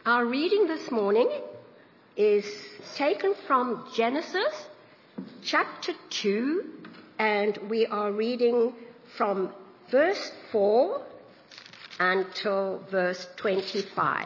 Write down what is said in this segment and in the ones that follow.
Our reading this morning is taken from Genesis chapter 2, and we are reading from verse 4 until verse 25.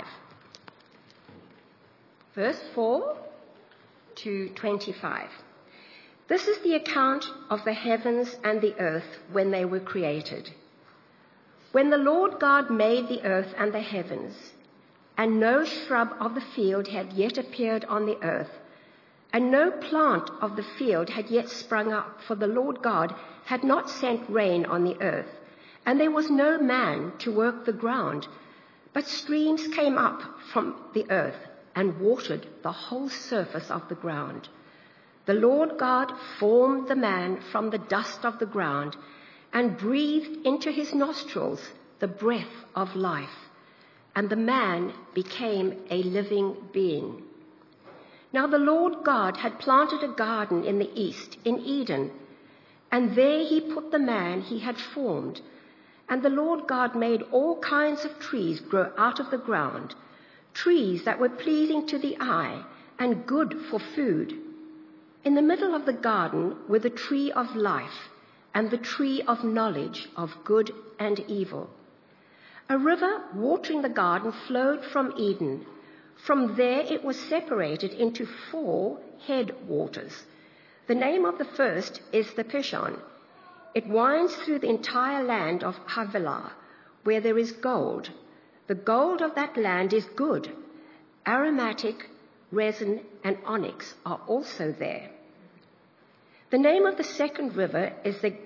Verse 4 to 25. This is the account of the heavens and the earth when they were created. When the Lord God made the earth and the heavens, and no shrub of the field had yet appeared on the earth, and no plant of the field had yet sprung up, for the Lord God had not sent rain on the earth, and there was no man to work the ground, but streams came up from the earth and watered the whole surface of the ground. The Lord God formed the man from the dust of the ground and breathed into his nostrils the breath of life, and the man became a living being. Now the Lord God had planted a garden in the east, in Eden, and there he put the man he had formed. And the Lord God made all kinds of trees grow out of the ground, trees that were pleasing to the eye and good for food. In the middle of the garden were the tree of life and the tree of knowledge of good and evil. A river watering the garden flowed from Eden. From there it was separated into 4 headwaters. The name of the first is the Pishon. It winds through the entire land of Havilah, where there is gold. The gold of that land is good. Aromatic, resin, and onyx are also there. The name of the second river is the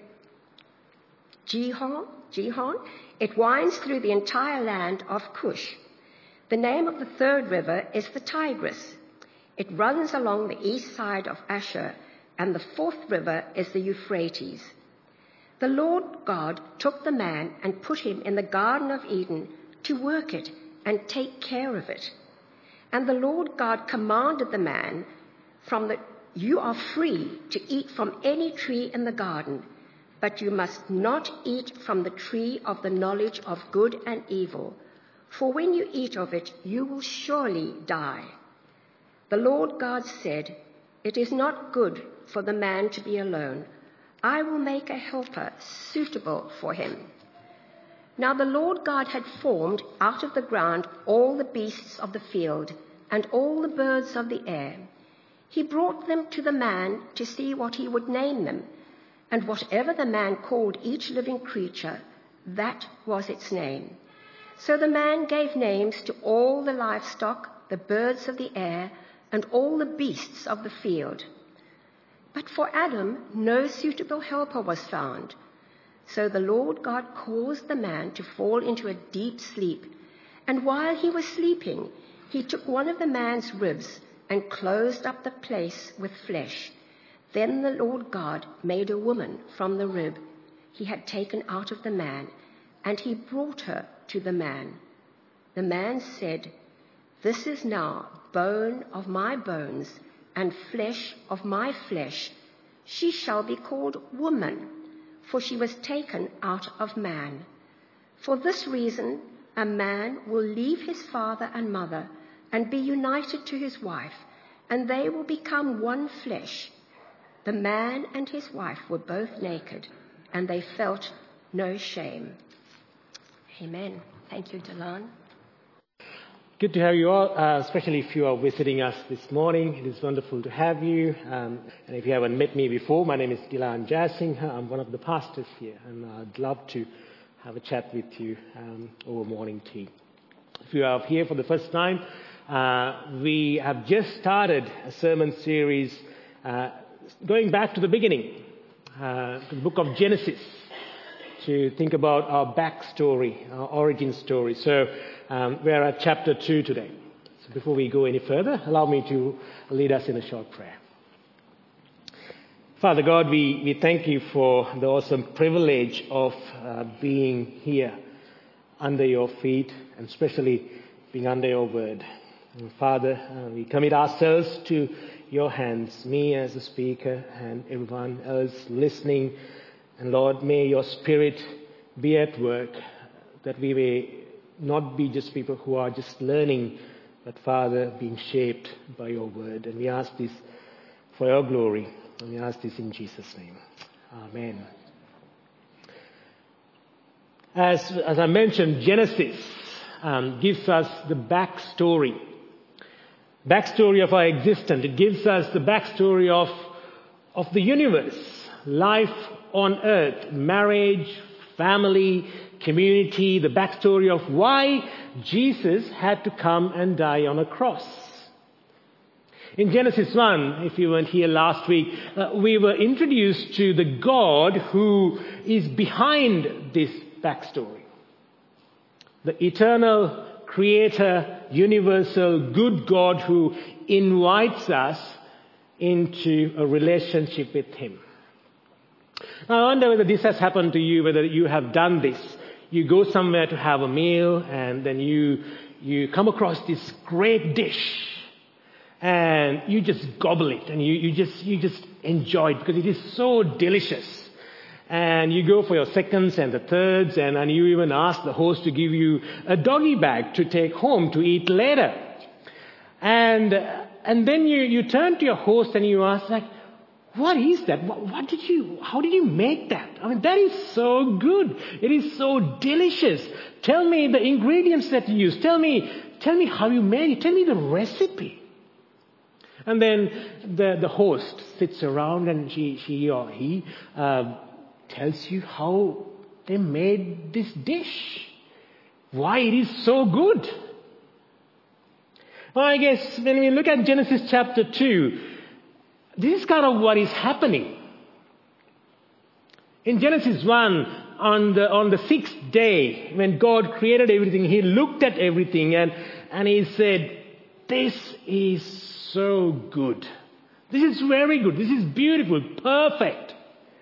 Gihon. It winds through the entire land of Cush. The name of the third river is the Tigris. It runs along the east side of Ashur, and the fourth river is the Euphrates. The Lord God took the man and put him in the Garden of Eden to work it and take care of it. And the Lord God commanded the man, "You are free to eat from any tree in the garden, but you must not eat from the tree of the knowledge of good and evil, for when you eat of it, you will surely die." The Lord God said, "It is not good for the man to be alone. I will make a helper suitable for him." Now the Lord God had formed out of the ground all the beasts of the field and all the birds of the air. He brought them to the man to see what he would name them, and whatever the man called each living creature, that was its name. So the man gave names to all the livestock, the birds of the air, and all the beasts of the field. But for Adam no suitable helper was found. So the Lord God caused the man to fall into a deep sleep, and while he was sleeping, he took one of the man's ribs and closed up the place with flesh. Then the Lord God made a woman from the rib he had taken out of the man, and he brought her to the man. The man said, "This is now bone of my bones and flesh of my flesh. She shall be called woman, for she was taken out of man. For this reason, a man will leave his father and mother and be united to his wife, and they will become one flesh." The man and his wife were both naked, and they felt no shame. Amen. Thank you, Delan. Good to have you all, especially if you are visiting us this morning. It is wonderful to have you. And if you haven't met me before, my name is Dilan Jasingha. I'm one of the pastors here, and I'd love to have a chat with you over morning tea. If you are here for the first time, we have just started a sermon series going back to the beginning, to the book of Genesis, to think about our backstory, our origin story. So we're at chapter 2 today. So before we go any further, allow me to lead us in a short prayer. Father God, we thank you for the awesome privilege of being here under your feet, and especially being under your word. And Father, we commit ourselves to your hands, me as a speaker and everyone else listening. And Lord, may your Spirit be at work, that we may not be just people who are just learning but Father, being shaped by your word. And we ask this for your glory. And we ask this in Jesus' name. Amen. As I mentioned, Genesis gives us the backstory of our existence. It gives us the backstory of the universe, life on earth, marriage, family, community, the backstory of why Jesus had to come and die on a cross. In Genesis 1, if you weren't here last week, we were introduced to the God who is behind this backstory. The eternal creator, universal, good God who invites us into a relationship with Him. Now, I wonder whether this has happened to you, whether you have done this. You go somewhere to have a meal and then you come across this great dish and you just gobble it and you just enjoy it because it is so delicious. And you go for your seconds and the thirds and you even ask the host to give you a doggy bag to take home to eat later. And then you turn to your host and you ask, like, what is that? How did you make that? I mean, that is so good. It is so delicious. Tell me the ingredients that you use. Tell me how you made it. Tell me the recipe. And then the host sits around and she or he tells you how they made this dish. Why it is so good. Well, I guess when we look at Genesis chapter 2, this is kind of what is happening. In Genesis 1, on the sixth day, when God created everything, He looked at everything and He said, this is so good. This is very good. This is beautiful, perfect.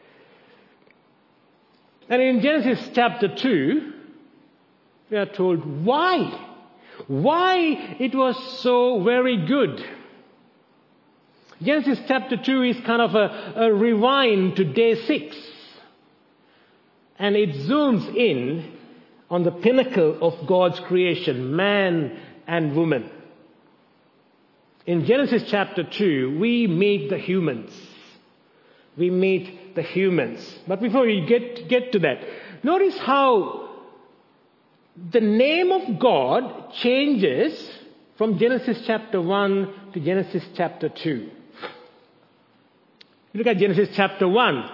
And in Genesis chapter 2, we are told why. Why it was so very good. Genesis chapter 2 is kind of a rewind to day 6. And it zooms in on the pinnacle of God's creation, man and woman. In Genesis chapter 2, we meet the humans. We meet the humans. But before we get to that, notice how the name of God changes from Genesis chapter 1 to Genesis chapter 2. Look at Genesis chapter 1.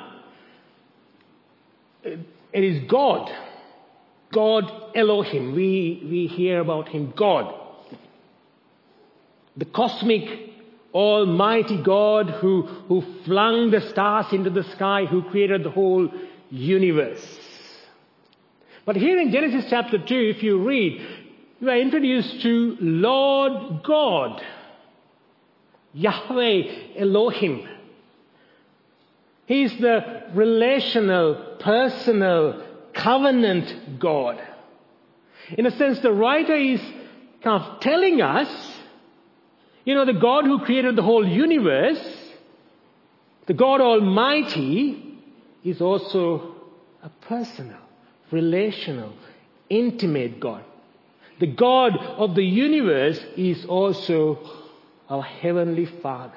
It is God. God Elohim. We hear about Him, God. The cosmic, almighty God who flung the stars into the sky, who created the whole universe. But here in Genesis chapter 2, if you read, you are introduced to Lord God, Yahweh Elohim. He is the relational, personal, covenant God. In a sense, the writer is kind of telling us, the God who created the whole universe, the God Almighty, is also a personal, relational, intimate God. The God of the universe is also our Heavenly Father.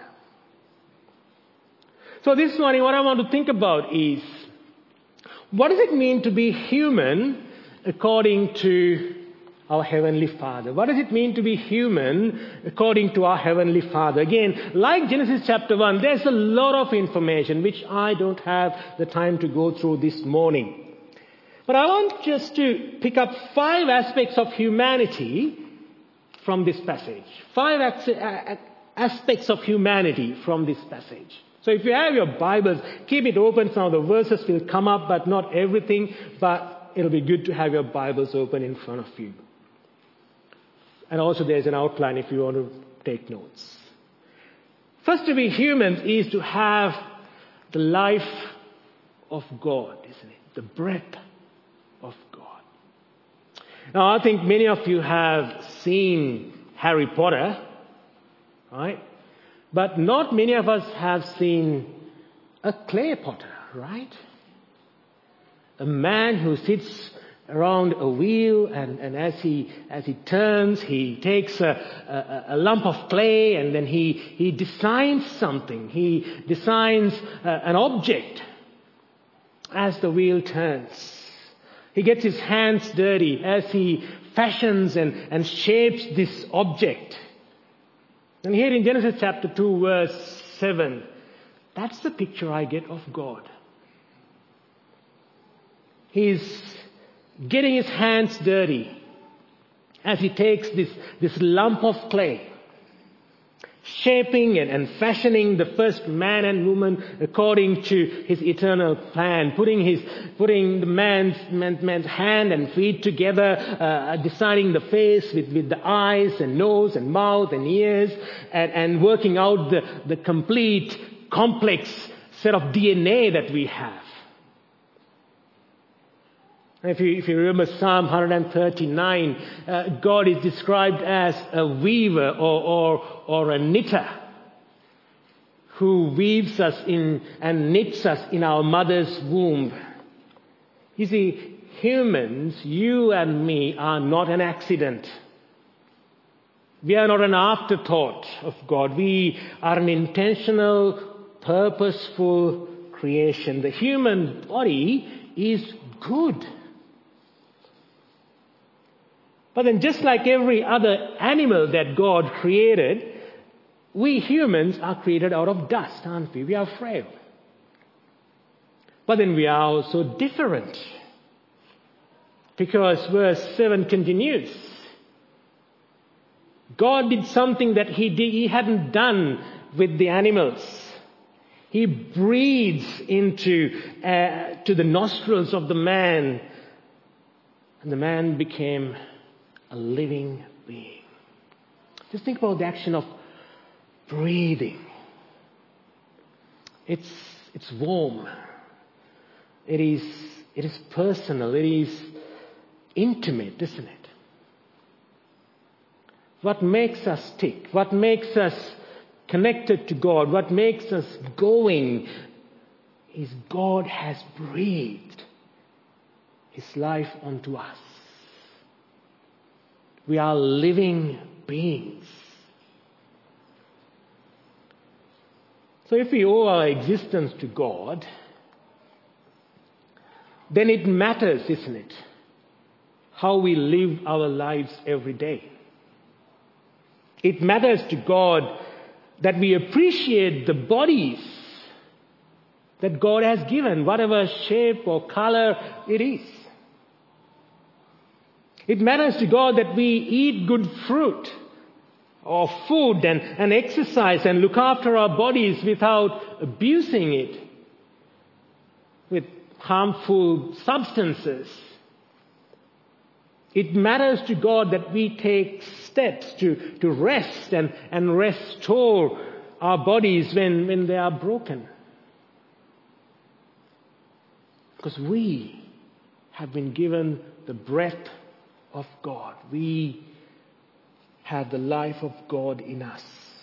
So this morning, what I want to think about is, what does it mean to be human according to our Heavenly Father? What does it mean to be human according to our Heavenly Father? Again, like Genesis chapter 1, there's a lot of information which I don't have the time to go through this morning. But I want just to pick up 5 aspects of humanity from this passage. 5 aspects of humanity from this passage. So if you have your Bibles, keep it open. Some of the verses will come up, but not everything. But it'll be good to have your Bibles open in front of you. And also there's an outline if you want to take notes. First, to be humans is to have the life of God, isn't it? The breath of God. Now, I think many of you have seen Harry Potter, right? But not many of us have seen a clay potter, right? A man who sits around a wheel, and as he turns, he takes a lump of clay, and then he designs something. He designs an object as the wheel turns. He gets his hands dirty as he fashions and shapes this object. And here in Genesis chapter 2, verse 7, that's the picture I get of God. He's getting his hands dirty as he takes this lump of clay, shaping and fashioning the first man and woman according to his eternal plan, putting the man's hand and feet together, designing the face with the eyes and nose and mouth and ears, and working out the complete complex set of DNA that we have. If you remember Psalm 139, God is described as a weaver or a knitter who weaves us in and knits us in our mother's womb. You see, humans, you and me, are not an accident. We are not an afterthought of God. We are an intentional, purposeful creation. The human body is good. But then just like every other animal that God created, we humans are created out of dust, aren't we? We are frail. But then we are also different. Because verse 7 continues. God did something that he hadn't done with the animals. He breathes into to the nostrils of the man, and the man became a living being. Just think about the action of breathing. It's warm. It is personal. It is intimate, isn't it? What makes us tick? What makes us connected to God? What makes us going is God has breathed His life onto us. We are living beings. So if we owe our existence to God, then it matters, isn't it, how we live our lives every day. It matters to God that we appreciate the bodies that God has given, whatever shape or color it is. It matters to God that we eat good fruit or food and exercise and look after our bodies without abusing it with harmful substances. It matters to God that we take steps to rest and restore our bodies when they are broken. Because we have been given the breath of God. We have the life of God in us.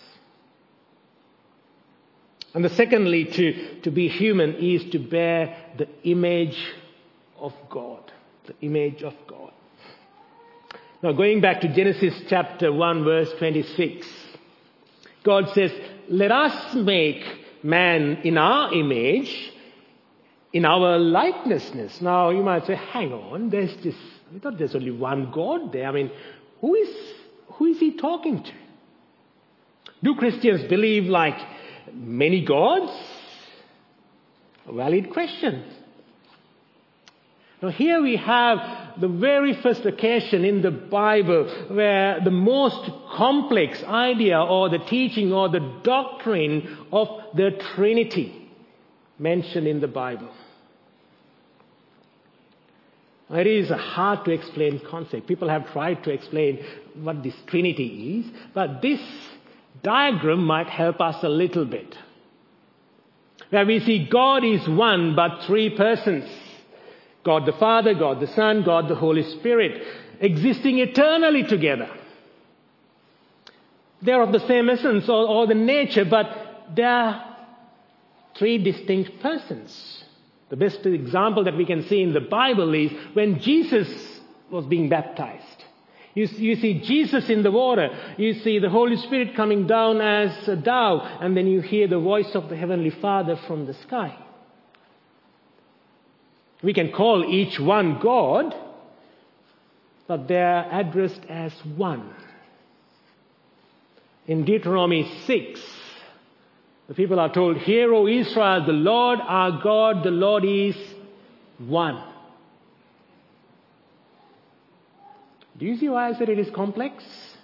And secondly, to be human is to bear the image of God. The image of God. Now going back to Genesis chapter 1 verse 26. God says, let us make man in our image, in our likeness. Now you might say, hang on, I thought there's only one God there. I mean, who is he talking to? Do Christians believe like many gods? A valid question. Now here we have the very first occasion in the Bible where the most complex idea or the teaching or the doctrine of the Trinity mentioned in the Bible. It is a hard to explain concept. People have tried to explain what this Trinity is, but this diagram might help us a little bit. Where we see God is one but three persons. God the Father, God the Son, God the Holy Spirit, existing eternally together. They are of the same essence or the nature, but they are three distinct persons. The best example that we can see in the Bible is when Jesus was being baptized. You see Jesus in the water. You see the Holy Spirit coming down as a dove. And then you hear the voice of the Heavenly Father from the sky. We can call each one God, but they are addressed as one. In Deuteronomy 6, the people are told, "Hear, O Israel, the Lord our God, the Lord is one." Do you see why I said it is complex?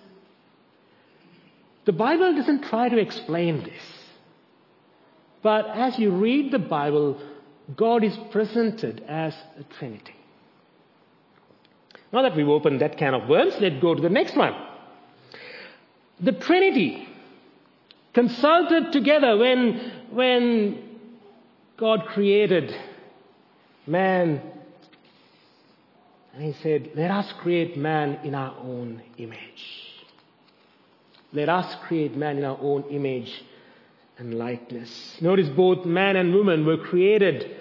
The Bible doesn't try to explain this. But as you read the Bible, God is presented as a Trinity. Now that we've opened that can of worms, let's go to the next one. The Trinity consulted together when God created man. And he said, "Let us create man in our own image." Let us create man in our own image and likeness. Notice both man and woman were created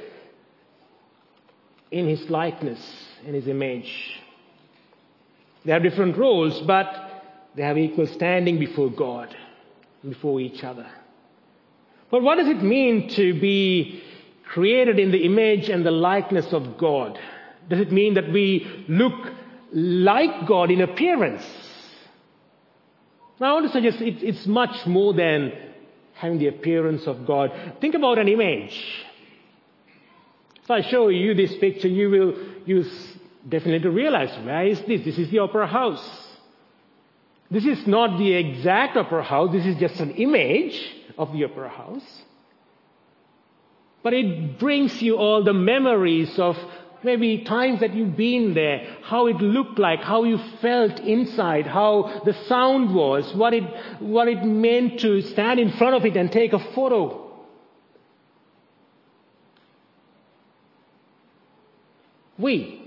in his likeness, in his image. They have different roles, but they have equal standing before God, before each other. But what does it mean to be created in the image and the likeness of God? Does it mean that we look like God in appearance? Now I want to suggest it's much more than having the appearance of God. Think about an image. If I show you this picture, you definitely realize, where is this? This is the Opera House. This is not the exact Opera House. This is just an image of the Opera House. But it brings you all the memories of maybe times that you've been there, how it looked like, how you felt inside, how the sound was, what it meant to stand in front of it and take a photo. We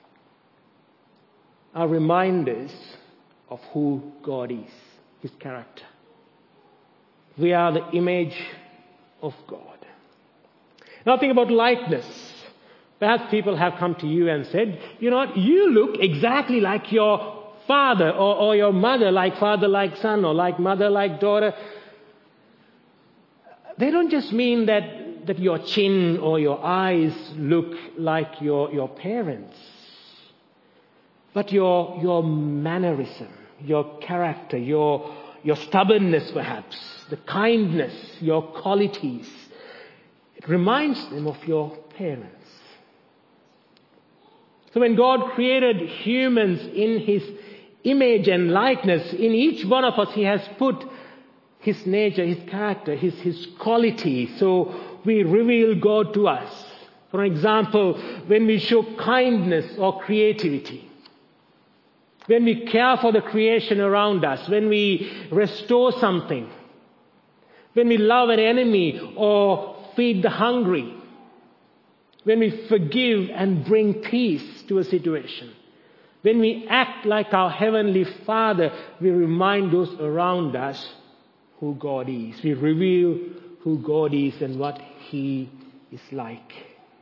are reminders of who God is, His character. We are the image of God. Now think about likeness. Perhaps people have come to you and said, "You know what, you look exactly like your father or your mother, like father like son or like mother like daughter." They don't just mean that your chin or your eyes look like your parents, but your mannerism, your character, your stubbornness perhaps, the kindness, your qualities. It reminds them of your parents. So when God created humans in His image and likeness, in each one of us He has put His nature, His character, His quality. So we reveal God to us. For example, when we show kindness or creativity, when we care for the creation around us, when we restore something, when we love an enemy or feed the hungry, when we forgive and bring peace to a situation, when we act like our Heavenly Father, we remind those around us who God is. We reveal who God is and what He is like.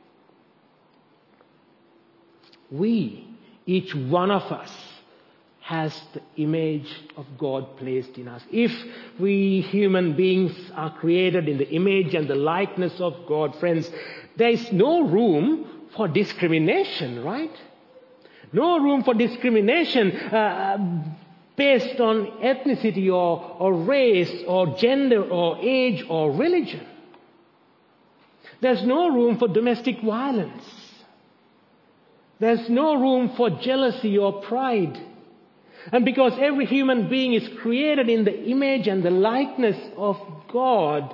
We, each one of us, has the image of God placed in us. If we human beings are created in the image and the likeness of God, friends, there is no room for discrimination, right? No room for discrimination based on ethnicity or race or gender or age or religion. There's no room for domestic violence. There's no room for jealousy or pride. And because every human being is created in the image and the likeness of God,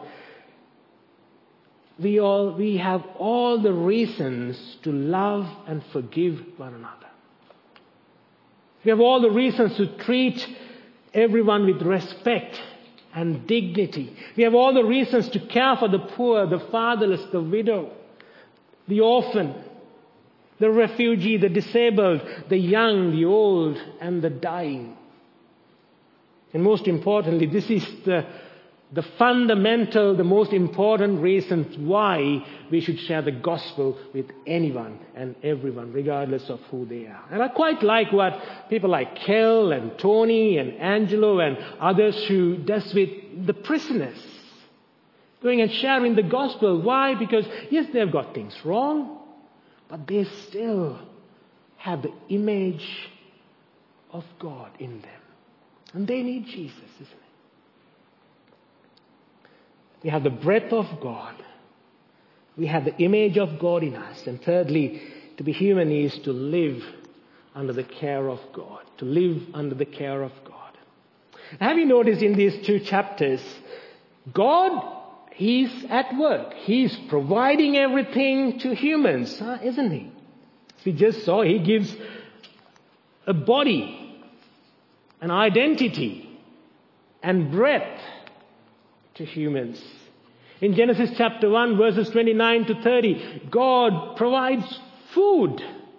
we have all the reasons to love and forgive one another. We have all the reasons to treat everyone with respect and dignity. We have all the reasons to care for the poor, the fatherless, the widow, the orphan, the refugee, the disabled, the young, the old, and the dying. And most importantly, this is the the fundamental, the most important reasons why we should share the gospel with anyone and everyone, regardless of who they are. And I quite like what people like Kel and Tony and Angelo and others who does with the prisoners. Going and sharing the gospel. Why? Because yes, they've got things wrong, but they still have the image of God in them. And they need Jesus, isn't it? We have the breath of God. We have the image of God in us. And thirdly, to be human is to live under the care of God. To live under the care of God. Have you noticed in these two chapters, God, He's at work. He's providing everything to humans, isn't He? As we just saw, He gives a body, an identity, and breath to humans. In Genesis chapter 1, verses 29 to 30, God provides food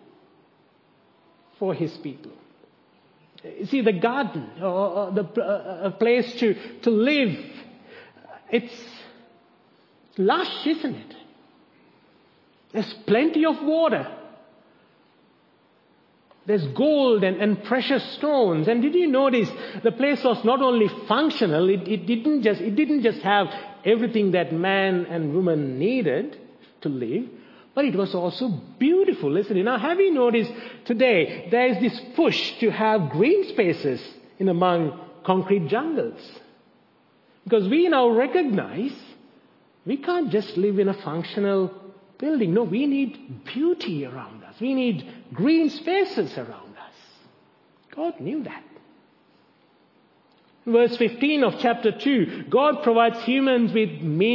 for His people. You see, the garden, or a place to live, it's lush, isn't it? There's plenty of water. There's gold and precious stones. And did you notice the place was not only functional, it didn't just have everything that man and woman needed to live, but it was also beautiful, isn't it? Now, have you noticed today there is this push to have green spaces in among concrete jungles? Because we now recognize we can't just live in a functional building. No, we need beauty around us. We need green spaces around us. God knew that. Verse 15 of chapter 2, God provides humans with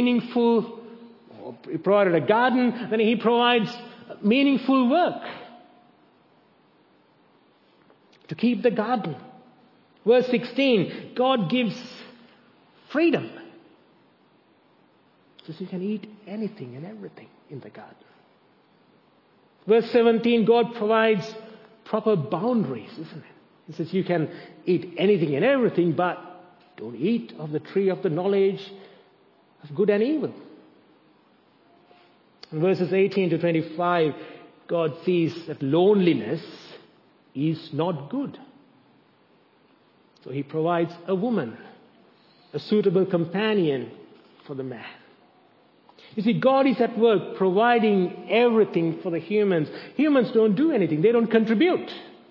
He provided a garden, then He provides meaningful work to keep the garden. Verse 16, God gives freedom. So you can eat anything and everything in the garden. Verse 17, God provides proper boundaries, isn't it? He says you can eat anything and everything, but don't eat of the tree of the knowledge of good and evil. In verses 18 to 25, God sees that loneliness is not good. So He provides a woman, a suitable companion for the man. You see, God is at work providing everything for the humans. Humans don't do anything. They don't contribute.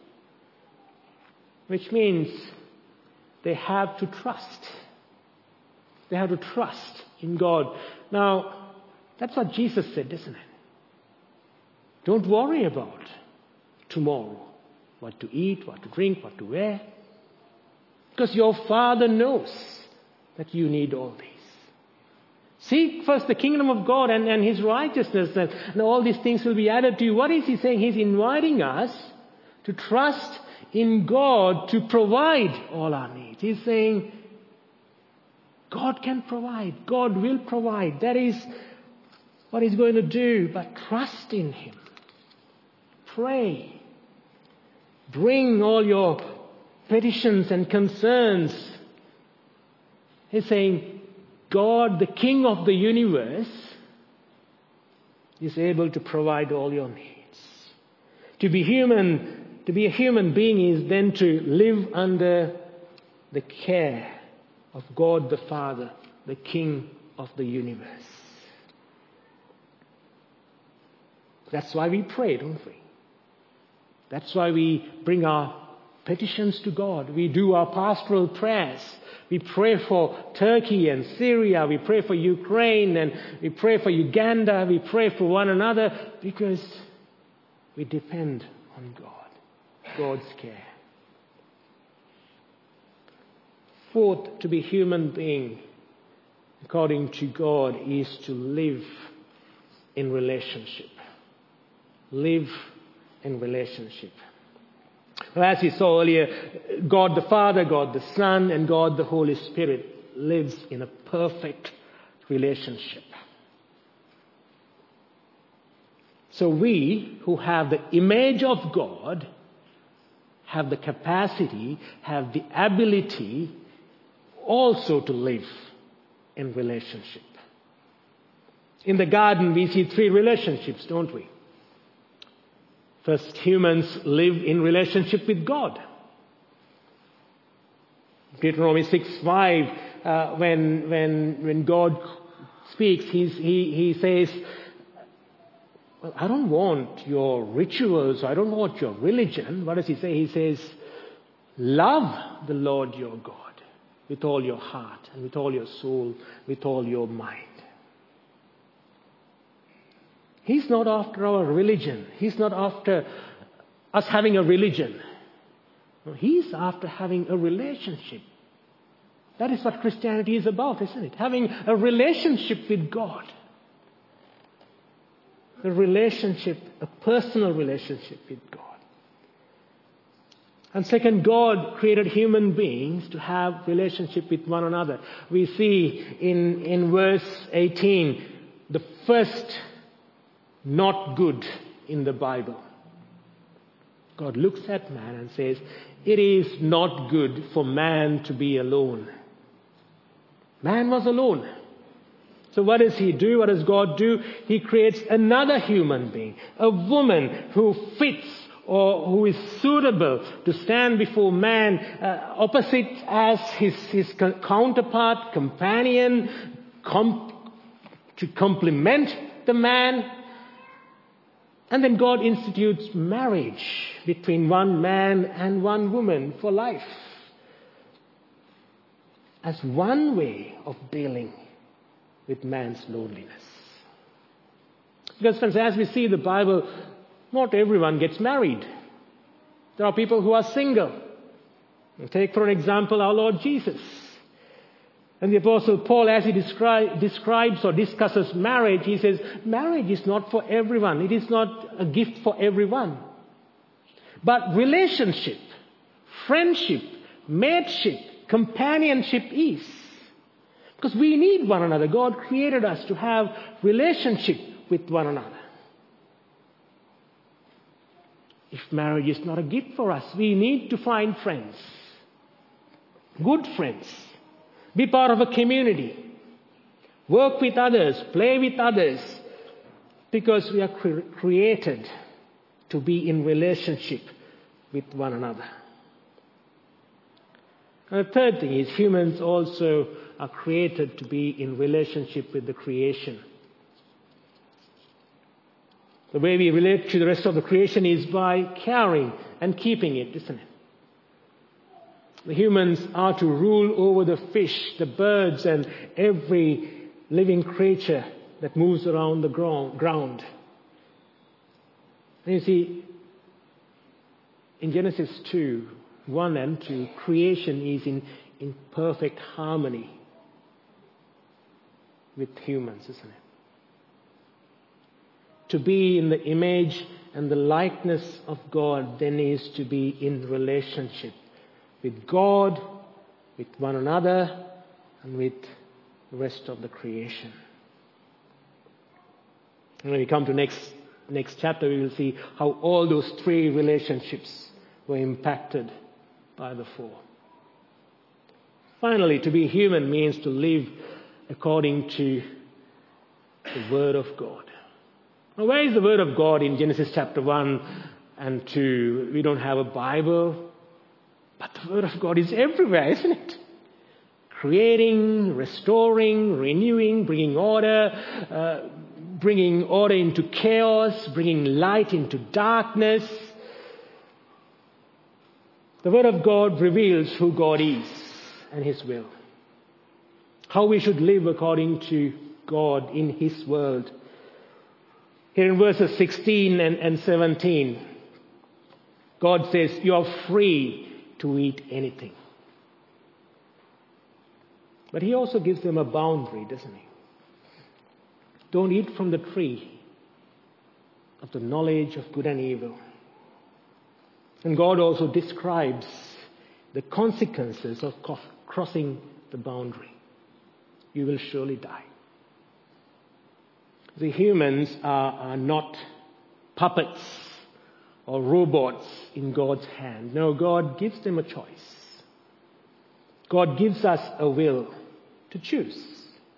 Which means they have to trust. They have to trust in God. Now, that's what Jesus said, isn't it? Don't worry about tomorrow. What to eat, what to drink, what to wear. Because your Father knows that you need all these. Seek first the kingdom of God and His righteousness, and all these things will be added to you. What is He saying? He's inviting us to trust in God to provide all our needs. He's saying, God can provide. God will provide. That is what He's going to do. But trust in Him. Pray. Bring all your petitions and concerns. He's saying, God, the King of the universe, is able to provide all your needs. To be a human being is then to live under the care of God the Father, the King of the universe. That's why we pray, don't we? That's why we bring our petitions to God. We do our pastoral prayers. We pray for Turkey and Syria. We pray for Ukraine and we pray for Uganda. We pray for one another because we depend on God, God's care. Fourth, to be human being, according to God, is to live in relationship. Live in relationship. Well, as we saw earlier, God the Father, God the Son, and God the Holy Spirit lives in a perfect relationship. So we, who have the image of God, have the capacity, have the ability also to live in relationship. In the garden, we see 3 relationships, don't we? First, humans live in relationship with God. Deuteronomy 6:5, when God speaks, he says, well, I don't want your rituals, I don't want your religion. What does he say? He says, love the Lord your God with all your heart and with all your soul, with all your mind. He's not after our religion. He's not after us having a religion. No, he's after having a relationship. That is what Christianity is about, isn't it? Having a relationship with God. A relationship, a personal relationship with God. And second, God created human beings to have relationship with one another. We see in verse 18, the first not good in the Bible. God looks at man and says, it is not good for man to be alone. Man was alone. So what does he do? What does God do? He creates another human being, a woman who fits or who is suitable to stand before man, opposite as his counterpart, companion, to complement the man. And then God institutes marriage between one man and one woman for life as one way of dealing with man's loneliness. Because friends, as we see the Bible, not everyone gets married. There are people who are single. Take for an example our Lord Jesus. And the Apostle Paul, as he describes or discusses marriage, he says, marriage is not for everyone. It is not a gift for everyone. But relationship, friendship, mateship, companionship is. Because we need one another. God created us to have relationship with one another. If marriage is not a gift for us, we need to find friends. Good friends. Be part of a community. Work with others. Play with others. Because we are created to be in relationship with one another. And the third thing is humans also are created to be in relationship with the creation. The way we relate to the rest of the creation is by caring and keeping it, isn't it? The humans are to rule over the fish, the birds, and every living creature that moves around the ground. And you see, in Genesis 2:1 and 2, creation is in perfect harmony with humans, isn't it? To be in the image and the likeness of God then is to be in relationship with God, with one another, and with the rest of the creation. And when we come to next chapter, we will see how all those 3 relationships were impacted by the fall. Finally, to be human means to live according to the Word of God. Now, where is the Word of God in Genesis chapter 1 and 2? We don't have a Bible. But the Word of God is everywhere, isn't it? Creating, restoring, renewing, bringing order into chaos, bringing light into darkness. The Word of God reveals who God is and His will. How we should live according to God in His world. Here in verses 16 and 17, God says, you are free to eat anything. But He also gives them a boundary, doesn't He? Don't eat from the tree of the knowledge of good and evil. And God also describes the consequences of crossing the boundary. You will surely die. The humans are not puppets or robots in God's hand. No, God gives them a choice. God gives us a will to choose.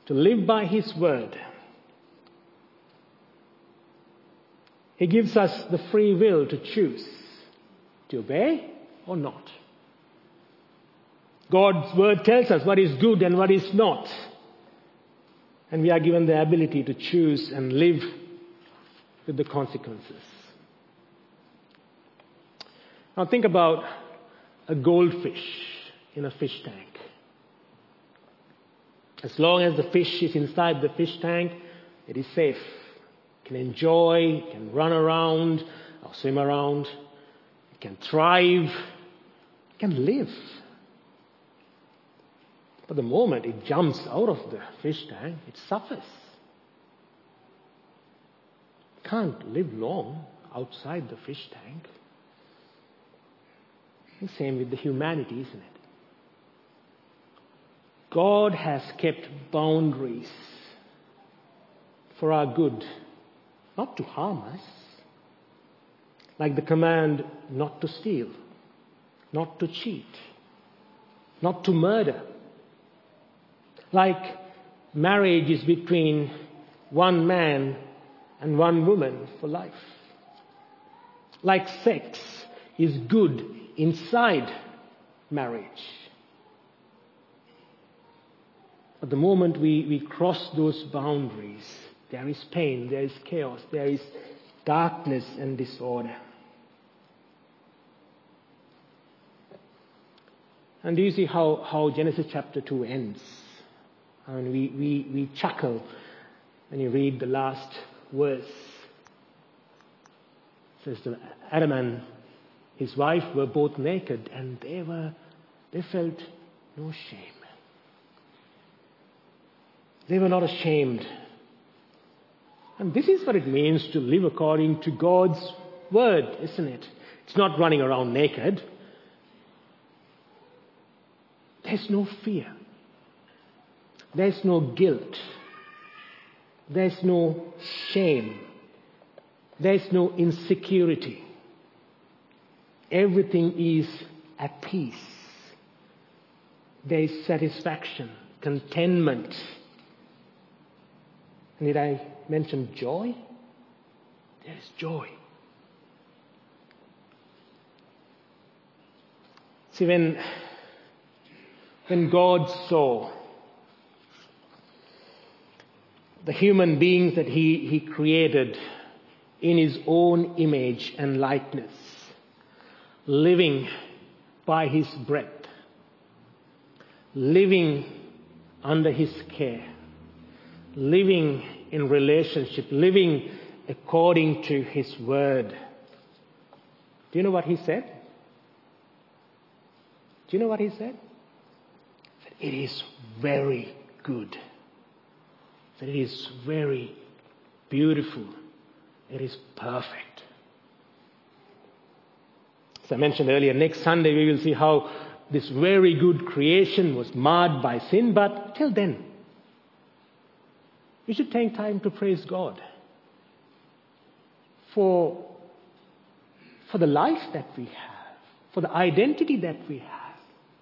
to live by His word. He gives us the free will to choose to obey or not. God's word tells us what is good and what is not. And we are given the ability to choose and live with the consequences. Now think about a goldfish in a fish tank. As long as the fish is inside the fish tank, it is safe. It can enjoy, it can run around or swim around, it can thrive, it can live. But the moment it jumps out of the fish tank, it suffers. It can't live long outside the fish tank. The same with the humanity, isn't it? God has kept boundaries for our good, not to harm us. Like the command not to steal, not to cheat, not to murder. Like marriage is between one man and one woman for life. Like sex is good inside marriage. But the moment we cross those boundaries, there is pain, there is chaos, there is darkness and disorder. And do you see how Genesis chapter 2 ends? I mean, we chuckle when you read the last verse. It says that Adam and his wife were both naked and they felt no shame. They were not ashamed. And this is what it means to live according to God's word, isn't it? It's not running around naked. There's no fear. There's no guilt. There's no shame. There's no insecurity. Everything is at peace. There is satisfaction, contentment. And did I mention joy? There is joy. See, when God saw the human beings that He created in His own image and likeness, living by His breath, living under His care, living in relationship, living according to His word. Do you know what He said? Do you know what He said? He said, it is very good. That it is very beautiful. It is perfect. As I mentioned earlier, next Sunday we will see how this very good creation was marred by sin, but till then, we should take time to praise God for the life that we have, for the identity that we have,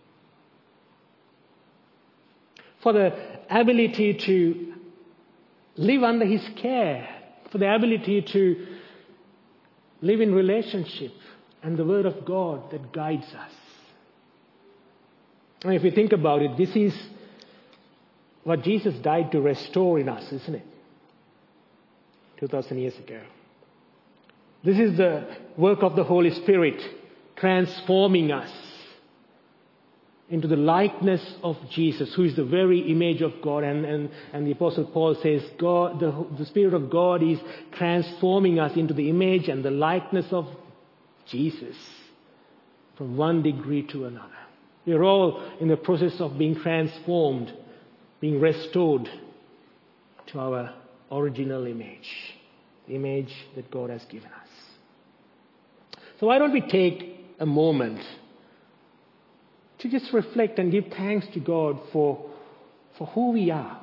for the ability to live under His care, for the ability to live in relationship and the Word of God that guides us. And if we think about it, this is what Jesus died to restore in us, isn't it? 2,000 years ago. This is the work of the Holy Spirit transforming us into the likeness of Jesus, who is the very image of God. And the Apostle Paul says, God, the Spirit of God is transforming us into the image and the likeness of Jesus from one degree to another. We are all in the process of being transformed, being restored to our original image, the image that God has given us. So why don't we take a moment to just reflect and give thanks to God for who we are.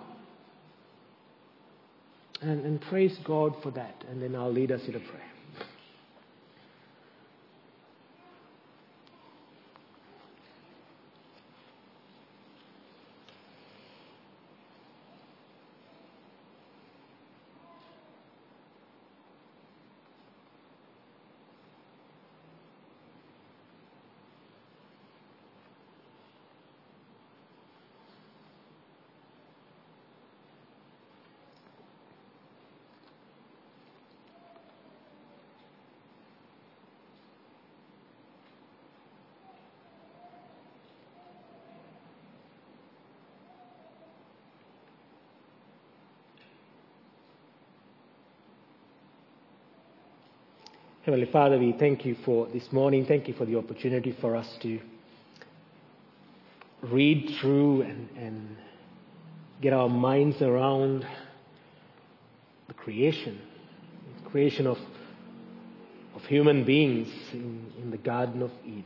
And praise God for that. And then I'll lead us in a prayer. Heavenly Father, we thank you for this morning. Thank you for the opportunity for us to read through and get our minds around the creation of human beings in the Garden of Eden.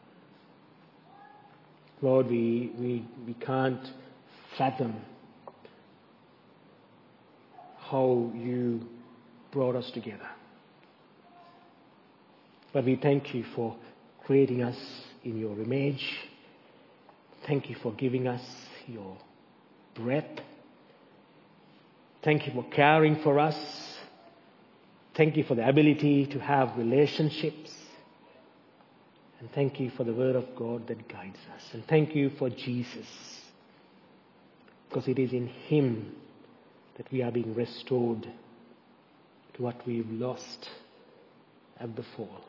Lord, we can't fathom how you brought us together. But we thank you for creating us in your image. Thank you for giving us your breath. Thank you for caring for us. Thank you for the ability to have relationships. And thank you for the Word of God that guides us. And thank you for Jesus, because it is in Him that we are being restored to what we've lost at the fall.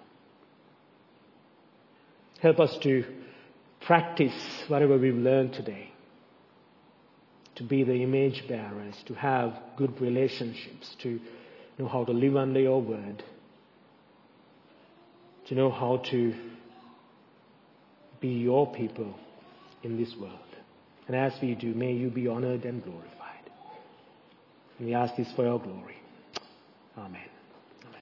Help us to practice whatever we've learned today, to be the image bearers, to have good relationships, to know how to live under your word, to know how to be your people in this world. And as we do, may you be honored and glorified. And we ask this for your glory. Amen.